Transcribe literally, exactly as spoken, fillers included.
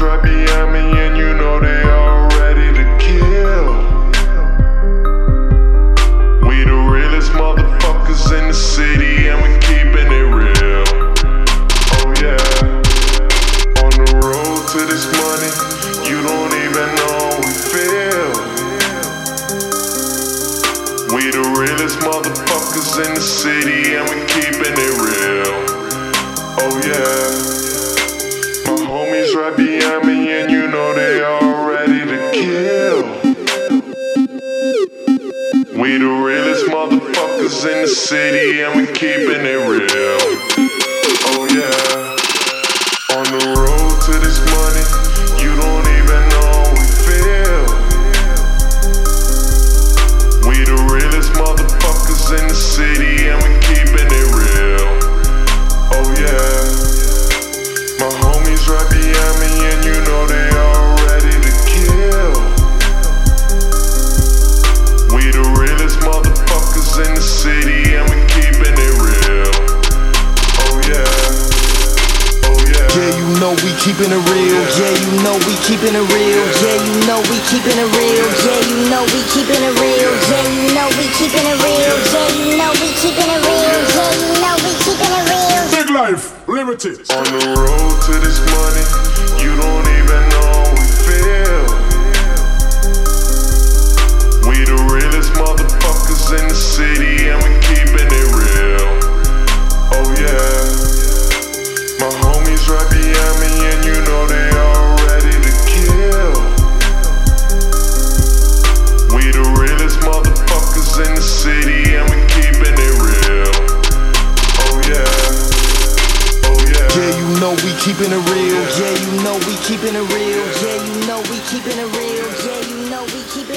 right behind me and you know they all ready to kill. We the realest motherfuckers in the city and we keeping it real. Oh yeah. On the road to this money, you don't even know how we feel. We the realest motherfuckers in the city and we keeping it real. Oh yeah. My homies right behind me and you know they all ready to kill. We the realest motherfuckers in the city and we keeping it real. Oh yeah. On the road to this money, you don't even know how we feel. We the realest motherfuckers in the city and we keeping it real. Oh yeah. My homies right behind me and you know they all ready to kill. We the realest motherfuckers in the city and we keeping it real. Oh yeah. Oh yeah. Yeah, you know we keeping it real. Yeah, you know we keeping it real. Yeah, you know we keeping it real. Yeah, you know we keeping it real. Yeah, you know we keeping it real. Yeah, you know we keeping it real. Yeah, you know we keeping it real. Big life, limited. On the road to this money, you don't even know how we feel. We the realest motherfuckers in the city and we keeping it real. Oh yeah. My homies right behind me and you know they all ready to kill. We the realest motherfuckers in the city and we keeping it real. Oh yeah. Oh yeah. Yeah, you know we keeping it real. Yeah, you know we keeping it real. Yeah, you know we keeping it real. Yeah, you know we keeping